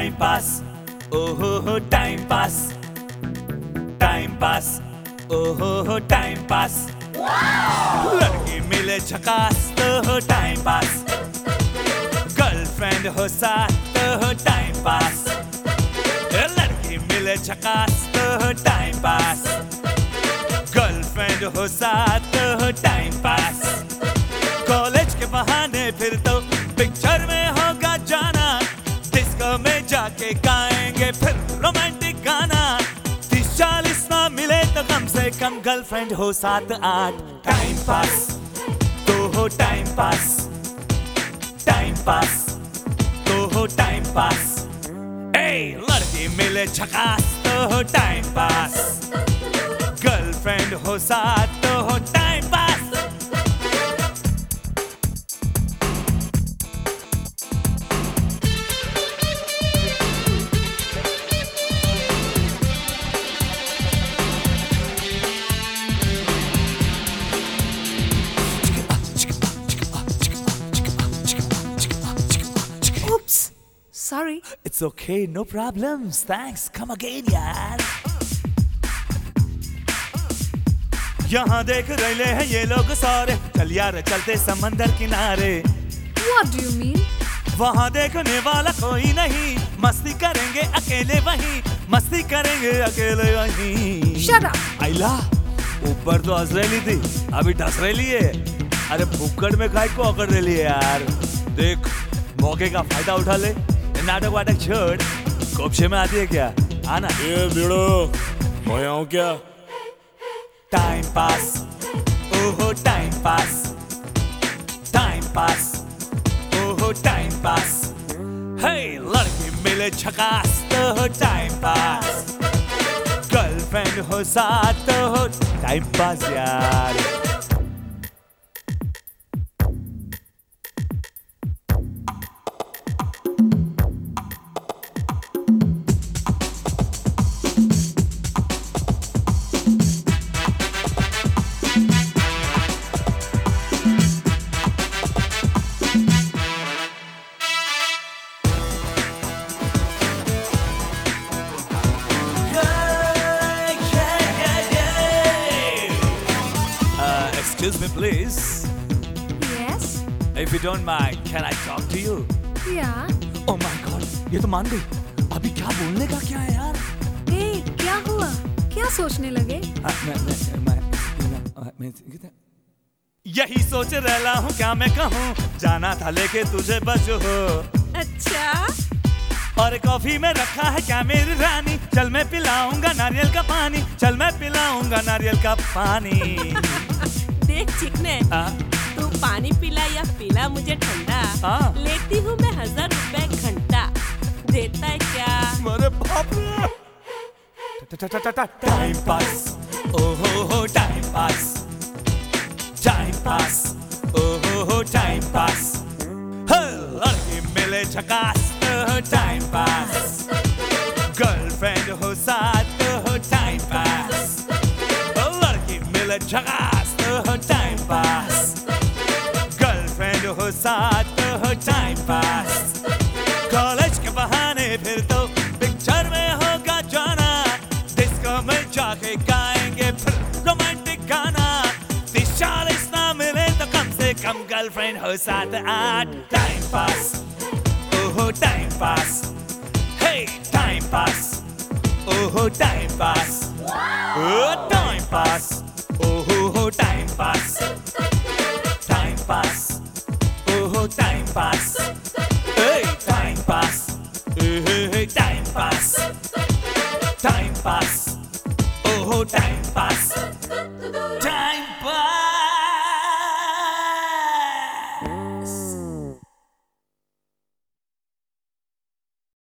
Time pass, ओहो हो time पास, time pass, ओहो हो टाइम पास। लड़की मिले झकास तो हो टाइम पास, गर्लफ्रेंड हो साथ तो हो टाइम पास। लड़की मिले झकास तो हो टाइम पास, गर्लफ्रेंड हो साथ तो हो टाइम पास। कॉलेज के बहाने फिर तो पिक्चर में होगा जाना, डिस्को में जाके गाएंगे फिर रोमांटिक गाना। 30-40 ना मिले तो कम से कम गर्लफ्रेंड हो 7-8। टाइम पास तो हो टाइम पास, टाइम पास तो हो टाइम पास। लड़की मिले झकास तो हो टाइम पास, गर्लफ्रेंड हो साथ तो हो time pass. Sorry. It's okay, no problems. Thanks. Come again, यार। यहाँ देख रहे हैं ये लोग सारे, चल यार चलते समंदर किनारे। What do you mean? वहाँ देखने वाला कोई नहीं, मस्ती करेंगे अकेले वहीं, मस्ती करेंगे अकेले वहीं। Shut up. आइला, ऊपर तो हंस रही थी, अभी ढस रही है। अरे भुक्कड़ में काय को अकड़ रही है यार। देख, मौके का फायदा उठा ले, नाटक वाटक छोड़। कोपशे में आती है क्या? आना। ये भिड़ो, मैं आऊँ क्या? टाइम पास, ओहो टाइम पास, टाइम पास, ओहो टाइम पास। हे लड़की मिले झकास तो हो टाइम पास, गर्लफ्रेंड हो साथ तो हो टाइम पास यार। Excuse me, please. Yes. If you don't mind, can I talk to you? Yeah. Oh my God, ये तो मान गई। अभी क्या बोलने का क्या है यार? Hey, क्या हुआ? क्या सोचने लगे? यही सोच रहा हूँ क्या मैं कहूँ, जाना था लेके तुझे बस हो। अच्छा। और कॉफी में रखा है क्या मेरी रानी, चल मैं पिलाऊंगा नारियल का पानी, चल मैं पिलाऊंगा नारियल का पानी। देख चिकने, तू पानी पिला या पिला मुझे ठंडा, लेती हूँ मैं 1000 रुपए घंटा, देता है क्या? मेरे बाप रे। टाइम पास, ओहो हो टाइम पास, टाइम पास, ओहो हो टाइम पास। लड़की मिले झकास तो हो टाइम पास, गर्लफ्रेंड हो साथ तो हो टाइम पास। लड़की मिले झकास तो हो टाइम पास, गर्लफ्रेंड हो साथ तो हो टाइम पास। कॉलेज के बहाने फिर तो पिक्चर में होगा जाना, डिस्को में जाके गाएंगे फिर रोमांटिक गाना। 30-40 ना मिले तो कम से कम गर्लफ्रेंड हो 7-8। टाइम पास, ओहो टाइम पास, हे टाइम पास, ओहो टाइम पास, टाइम पास, ओहो टाइम पास।